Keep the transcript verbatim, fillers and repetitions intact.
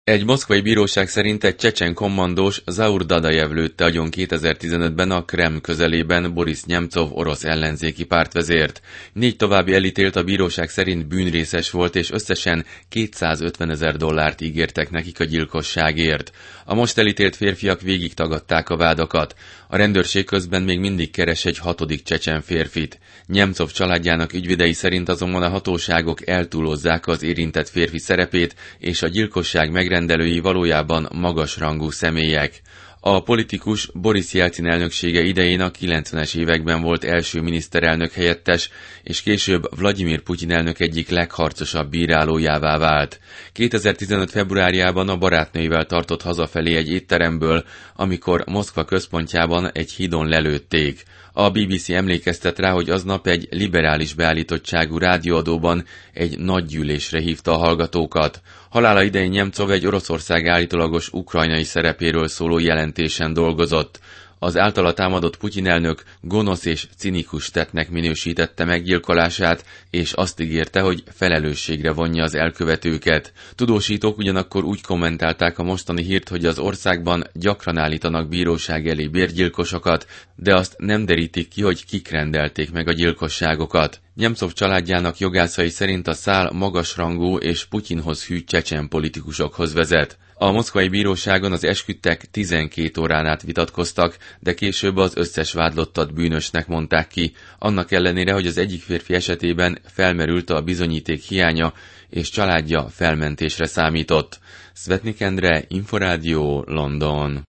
Egy moszkvai bíróság szerint egy csecsen kommandós Zaur Dadajev lőtte agyon kétezer-tizenötben a Kreml közelében Boris Nyemcov orosz ellenzéki pártvezért. Négy további elítélt a bíróság szerint bűnrészes volt, és összesen kétszázötvenezer dollárt ígértek nekik a gyilkosságért. A most elítélt férfiak végig tagadták a vádakat. A rendőrség közben még mindig keres egy hatodik csecsen férfit. Nyemcov családjának ügyvédei szerint azonban a hatóságok eltúlozzák az érintett férfi szerepét, és a gyilkosság megrendelői valójában magasrangú személyek. A politikus Boris Jelcin elnöksége idején a kilencvenes években volt első miniszterelnök helyettes, és később Vladimir Putyin elnök egyik legharcosabb bírálójává vált. kétezer-tizenöt februárjában a barátnőivel tartott hazafelé egy étteremből, amikor Moszkva központjában egy hídon lelőtték. A bé bé cé emlékeztet rá, hogy aznap egy liberális beállítottságú rádióadóban egy nagy gyűlésre hívta a hallgatókat. Halála idején Nyemcov egy Oroszország állítólagos ukrajnai szerepéről szóló jelentésen dolgozott. Az általa támadott Putyin elnök gonosz és cinikus tettnek minősítette meggyilkolását, és azt ígérte, hogy felelősségre vonja az elkövetőket. Tudósítók ugyanakkor úgy kommentálták a mostani hírt, hogy az országban gyakran állítanak bíróság elé bérgyilkosokat, de azt nem derítik ki, hogy kik rendelték meg a gyilkosságokat. Nyemcov családjának jogászai szerint a szál magasrangú és Putyinhoz hű csecsen politikusokhoz vezet. A moszkvai bíróságon az esküdtek tizenkét órán át vitatkoztak, de később az összes vádlottat bűnösnek mondták ki, annak ellenére, hogy az egyik férfi esetében felmerült a bizonyíték hiánya, és családja felmentésre számított. Szvetnik Endre, Inforádió, London.